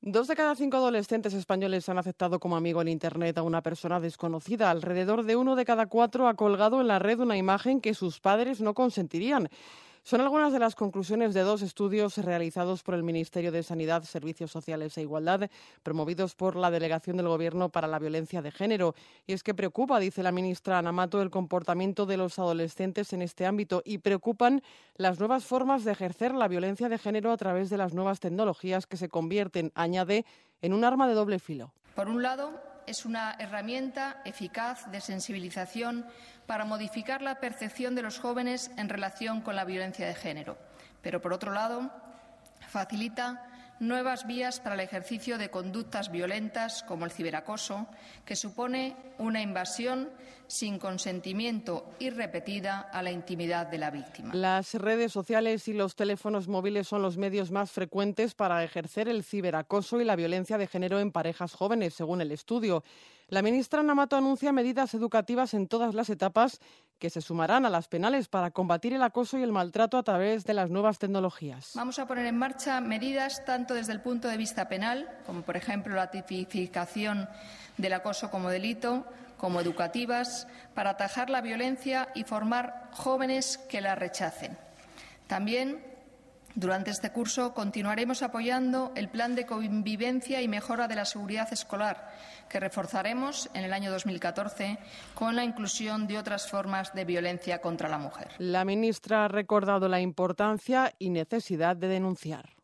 2 de cada 5 adolescentes españoles han aceptado como amigo en Internet a una persona desconocida. Alrededor de 1 de cada 4 ha colgado en la red una imagen que sus padres no consentirían. Son algunas de las conclusiones de 2 estudios realizados por el Ministerio de Sanidad, Servicios Sociales e Igualdad, promovidos por la Delegación del Gobierno para la Violencia de Género. Y es que preocupa, dice la ministra Ana Mato, el comportamiento de los adolescentes en este ámbito y preocupan las nuevas formas de ejercer la violencia de género a través de las nuevas tecnologías que se convierten, añade, en un arma de doble filo. Por un lado, es una herramienta eficaz de sensibilización para modificar la percepción de los jóvenes en relación con la violencia de género. Pero, por otro lado, facilita nuevas vías para el ejercicio de conductas violentas como el ciberacoso, que supone una invasión sin consentimiento y repetida a la intimidad de la víctima. Las redes sociales y los teléfonos móviles son los medios más frecuentes para ejercer el ciberacoso y la violencia de género en parejas jóvenes, según el estudio. La ministra Ana Mato anuncia medidas educativas en todas las etapas que se sumarán a las penales para combatir el acoso y el maltrato a través de las nuevas tecnologías. Vamos a poner en marcha medidas tanto desde el punto de vista penal, como por ejemplo la tipificación del acoso como delito, como educativas, para atajar la violencia y formar jóvenes que la rechacen. También, durante este curso, continuaremos apoyando el Plan de Convivencia y Mejora de la Seguridad Escolar, que reforzaremos en el año 2014 con la inclusión de otras formas de violencia contra la mujer. La ministra ha recordado la importancia y necesidad de denunciar.